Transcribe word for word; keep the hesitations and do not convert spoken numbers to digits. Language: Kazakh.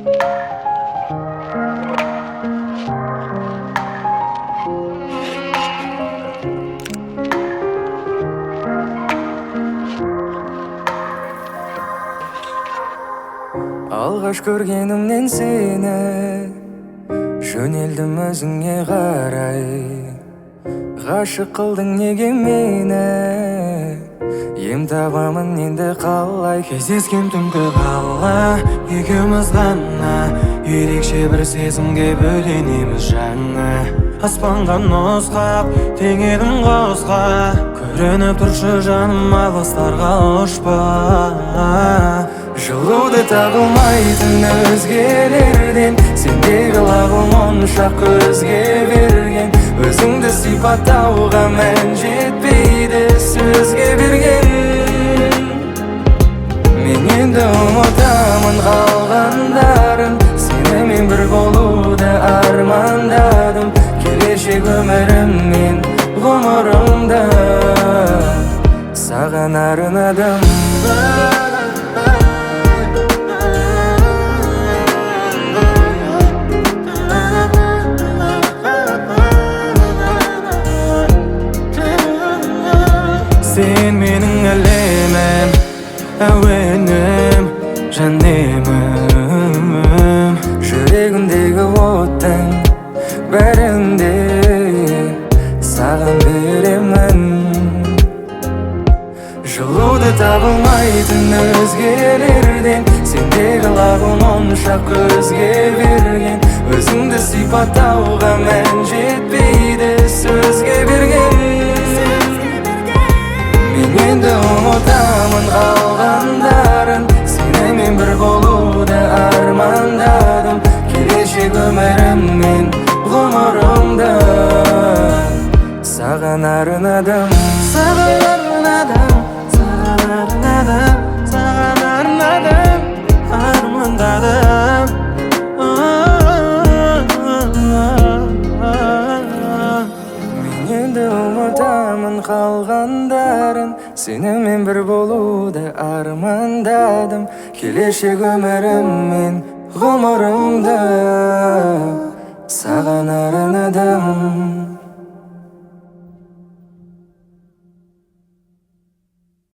Алғаш көргенімнен сені жөнелдім өзіңе қарай. Ғашық қылдың неге мені, ем табамын енді қалай. Кездескен түнгі қала екеуміз ғана, ерекше бір сезімге бөленеміз жаңа. Аспанға нұсқап теңедім қосқа, көрініп тұршы жаным алыстарға ұшпа. Жылуды табылмайтын өзгелерден, сендегі лағыл моншақ көзге берген. Өзіңді сипаттауға мән жетпейді сөзге берген. Мен енді ұмытамын қалғандарын, сенімен бір болуды армандадым. Келешек өміріммен ғұмырымда саған арнадым. Сен менің әлемім, әуенім, жанемім. Жүрегімдегі оттың бәрінде саған беремін. Жылуды табылмайтын өзгелерден, сендегі лағыл моншақ көзге берген. Өзіңді сипаттауға мән жетпейді сөзге берген. Мен енді ұмытамын қалғандарын, сенімен бір болуды армандадым. Келешек өміріммен ғұмырымда саған арнадым. Саған арнадым, саған арнадым, саған арнадым, армандадым. Мен енді ұмытамын қалғандарын, сенімен бір болуды армандадым. Келешек өміріммен ғұмырымда саған арнадым.